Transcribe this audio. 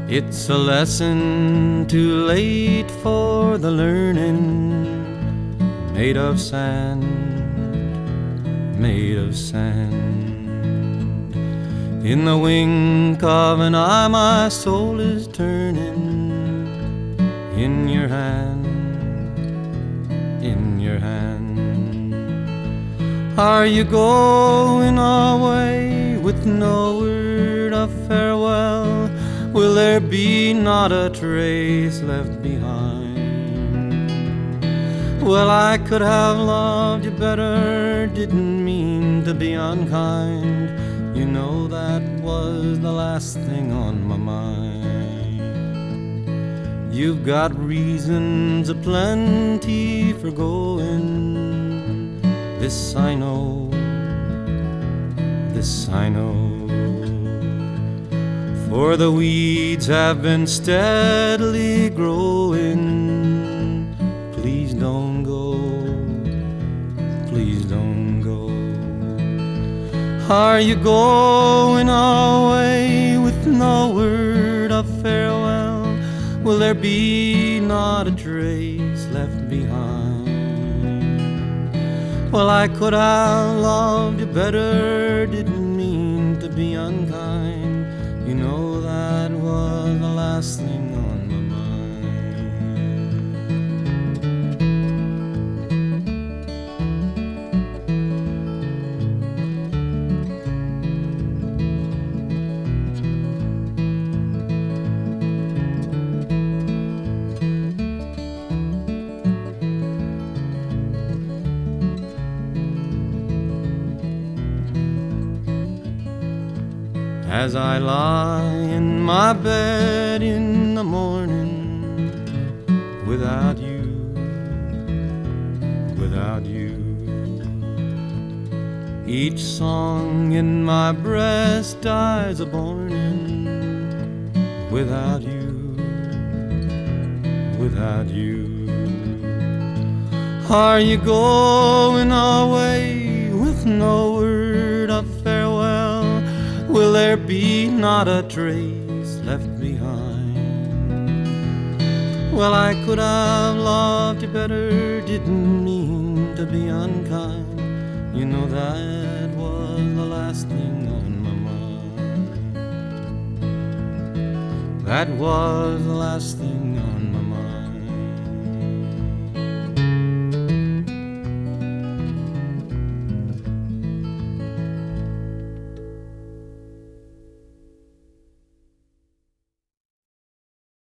It's a lesson too late for the learning, made of sand, made of sand. In the wink of an eye my soul is turning, in your hand, in your hand. Are you going away with no word of farewell? Will there be not a trace left behind? Well, I could have loved you better, didn't mean to be unkind. You know that was the last thing on my mind. You've got reasons aplenty for going. This I know, this I know. For the weeds have been steadily growing. Please don't go, please don't go. Are you going away with no word of farewell? Will there be not a trace left behind? Well, I could have loved you better, didn't mean to be unkind. You know that was the last thing on my As I lie in my bed in the morning, without you, without you. Each song in my breast dies a-borning, without you, without you. Are you going away with no word of farewell? Will there be not a trace left behind? Well, I could have loved you better, didn't mean to be unkind. You know that was the last thing on my mind. That was the last thing on